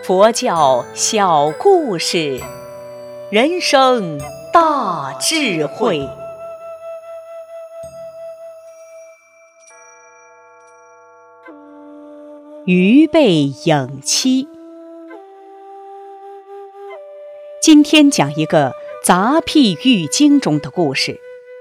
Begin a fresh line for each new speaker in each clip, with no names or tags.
佛教小故事，人生大智慧。鱼背影妻。今天讲一个杂癖喻经中的故事。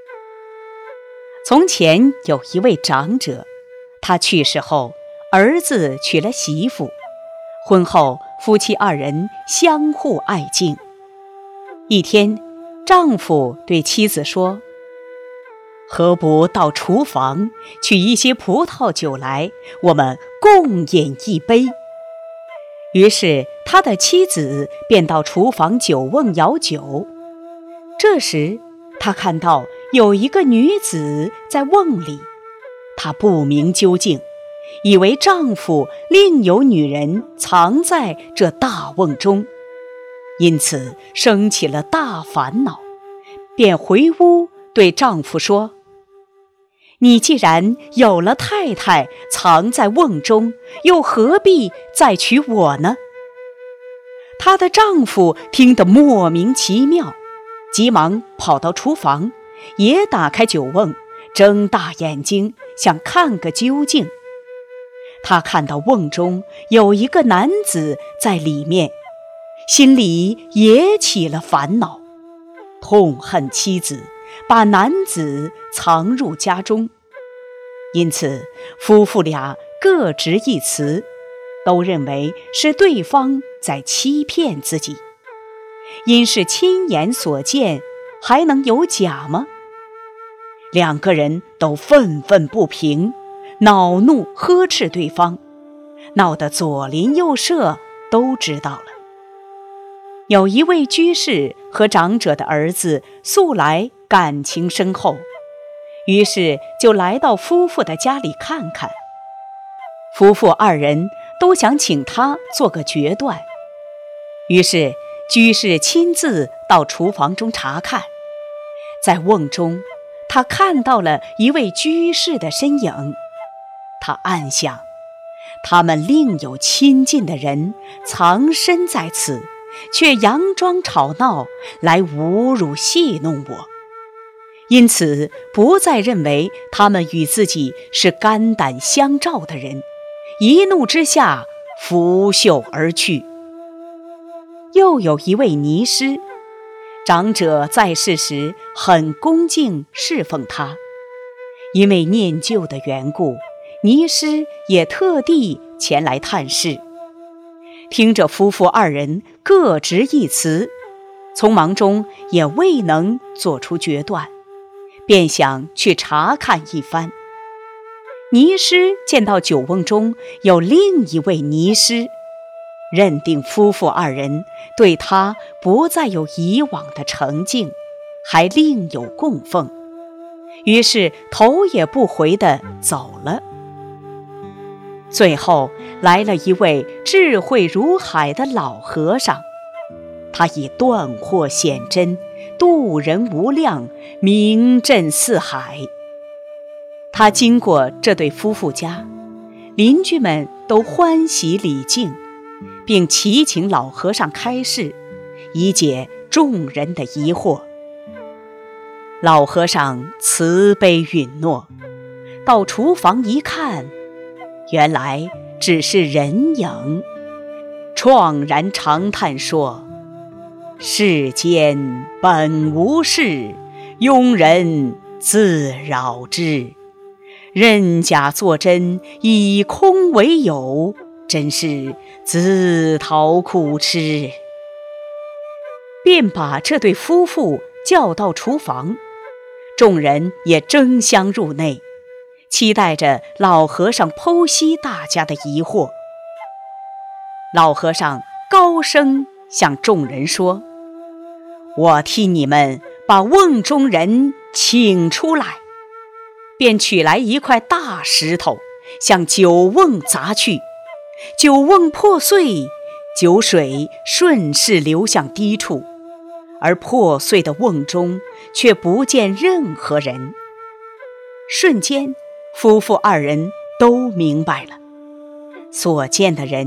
从前有一位长者，他去世后，儿子娶了媳妇，婚后夫妻二人相互爱敬。一天，丈夫对妻子说：何不到厨房取一些葡萄酒来，我们共饮一杯。于是他的妻子便到厨房酒瓮舀酒。这时他看到有一个女子在瓮里，她不明究竟，以为丈夫另有女人藏在这大瓮中，因此生起了大烦恼，便回屋对丈夫说：你既然有了太太藏在瓮中，又何必再娶我呢？她的丈夫听得莫名其妙，急忙跑到厨房，也打开酒瓮，睁大眼睛想看个究竟。他看到瓮中有一个男子在里面，心里也起了烦恼，痛恨妻子把男子藏入家中。因此夫妇俩各执一词，都认为是对方在欺骗自己。因是亲眼所见，还能有假吗？两个人都愤愤不平，恼怒呵斥对方，闹得左邻右舍都知道了。有一位居士和长者的儿子素来感情深厚，于是就来到夫妇的家里看看。夫妇二人都想请他做个决断，于是居士亲自到厨房中查看。在瓮中，他看到了一位居士的身影。他暗想，他们另有亲近的人藏身在此，却佯装吵闹来侮辱戏弄我，因此不再认为他们与自己是肝胆相照的人，一怒之下拂袖而去。又有一位尼师，长者在世时很恭敬侍奉他，因为念旧的缘故，尼师也特地前来探视。听着夫妇二人各执一词，匆忙中也未能做出决断，便想去查看一番。尼师见到酒瓮中有另一位尼师，认定夫妇二人对他不再有以往的诚敬，还另有供奉，于是头也不回地走了。最后来了一位智慧如海的老和尚，他以断惑显真，度人无量，名震四海。他经过这对夫妇家，邻居们都欢喜礼敬，并祈请老和尚开示，以解众人的疑惑。老和尚慈悲允诺，到厨房一看，原来只是人影，怆然长叹说：世间本无事，庸人自扰之。认假作真，以空为有，真是自讨苦吃。便把这对夫妇叫到厨房，众人也争相入内，期待着老和尚剖析大家的疑惑。老和尚高声向众人说：我替你们把瓮中人请出来。便取来一块大石头，向酒瓮砸去，酒瓮破碎，酒水顺势流向低处，而破碎的瓮中却不见任何人。瞬间，夫妇二人都明白了，所见的人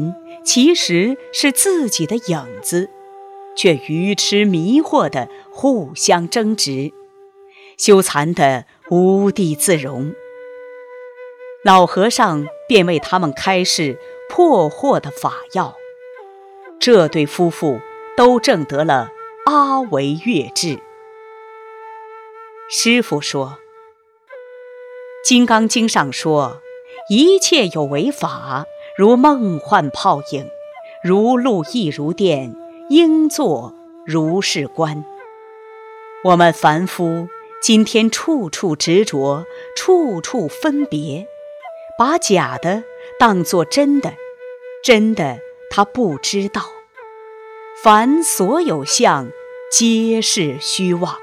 其实是自己的影子，却愚痴迷惑地互相争执，羞惭得无地自容。老和尚便为他们开示破惑的法药，这对夫妇都证得了阿惟越致。师父说，《金刚经》上说，一切有为法，如梦幻泡影，如露亦如电，应作如是观。我们凡夫今天处处执着，处处分别，把假的当作真的，真的他不知道。凡所有相，皆是虚妄。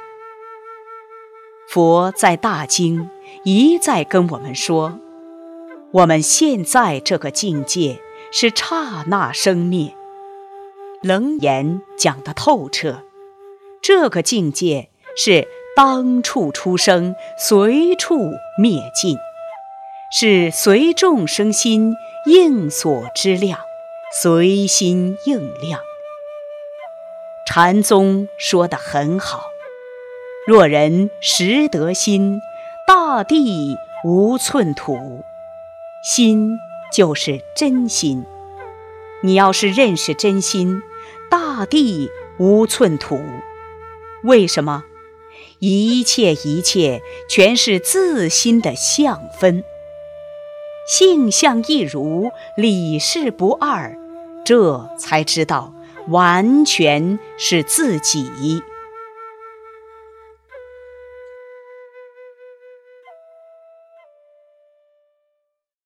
佛在大经一再跟我们说，我们现在这个境界是刹那生灭。楞严讲得透彻，这个境界是当处出生，随处灭尽，是随众生心应所之量，随心应量。禅宗说得很好，若人识得心，大地无寸土。心就是真心，你要是认识真心，大地无寸土。为什么？一切全是自心的相分，性相一如，理事不二，这才知道完全是自己。